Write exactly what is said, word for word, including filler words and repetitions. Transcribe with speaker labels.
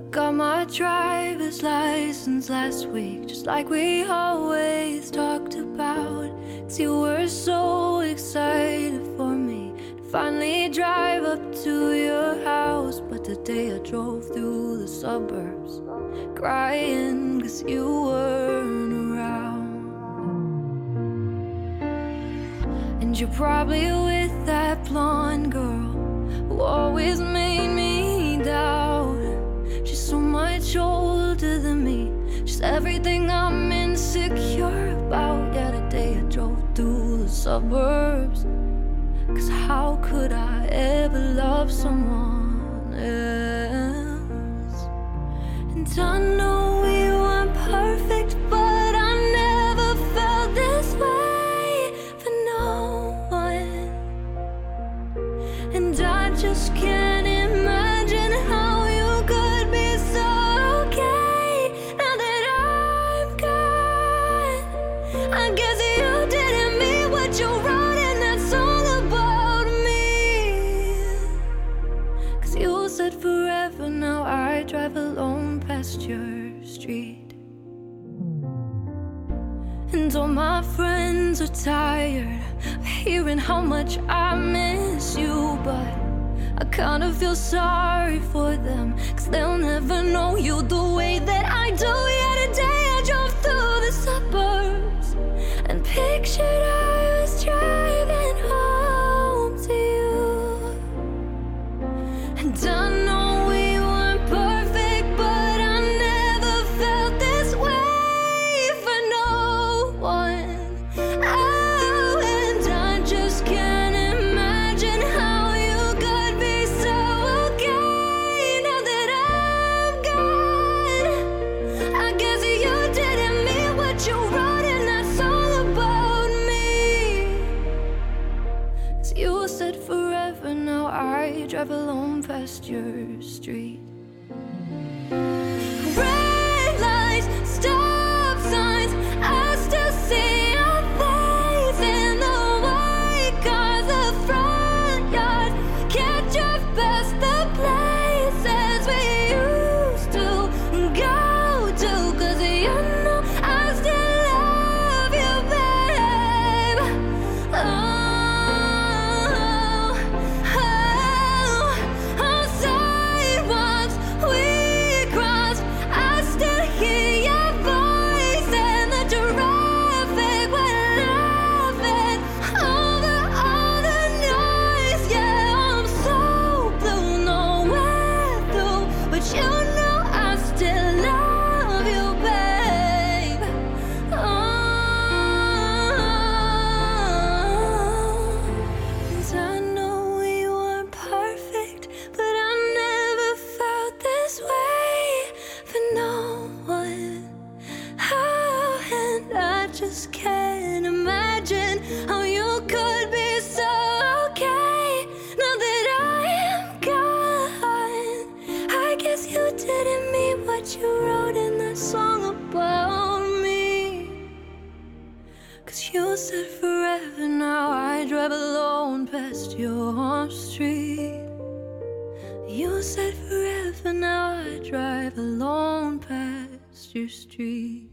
Speaker 1: got my driver's license last week, just like we always talked about. 'Cause you were so excited for me to finally drive up to your house. But today I drove through the suburbs crying 'cause you weren't around. And you're probably with that blonde girl who always made me doubt. She's so much older than me, she's everything I'm insecure about. Yeah, today I drove through the suburbs, 'cause how could I ever love someone else? And I know we weren't perfect, but I never felt this way for no one. And I just can't imagine how you could be so okay now that I'm gone. I guess you didn't mean what you wrote in that song about me. 'Cause you said forever, now I drive alone past your street. And all my friends are tired of hearing how much I miss you, but I kinda feel sorry for them, 'cause they'll never know you the way that I do. Yeah, today I drove through the suburbs and pictured I was driving home to you. And I know we weren't perfect, but I never felt this way for no one. Oh, and I just can't imagine how you could be so okay now that I'm gone. I guess you didn't mean what you wrote in that song about me. 'Cause you said forever, now I drive alone past your street. Red lights, stop signs, I still see your face in the white cars, the front yard. Can't drive past the places we used to go to, 'cause you know I still love you, babe. Oh, oh, on sidewalks we crossed, I still hear your voice in the traffic. We're laughing over all the noise. Yeah, I'm so blue, nowhere through, but you know I still love you, babe. Oh, and I know we weren't perfect, but I never felt this way for no one. Oh, and I just can't imagine how you could be so okay now that I am gone. I guess you didn't mean what you wrote in that song about me. 'Cause you said forever, now I drive alone past your street. You said forever, now I drive alone past your street.